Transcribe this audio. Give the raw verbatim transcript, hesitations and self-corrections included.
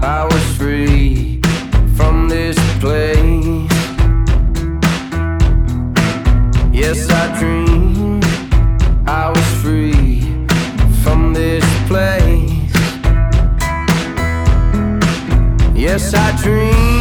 I was free from this place. Yes, I dreamed I was free from this place. Yes, I dreamed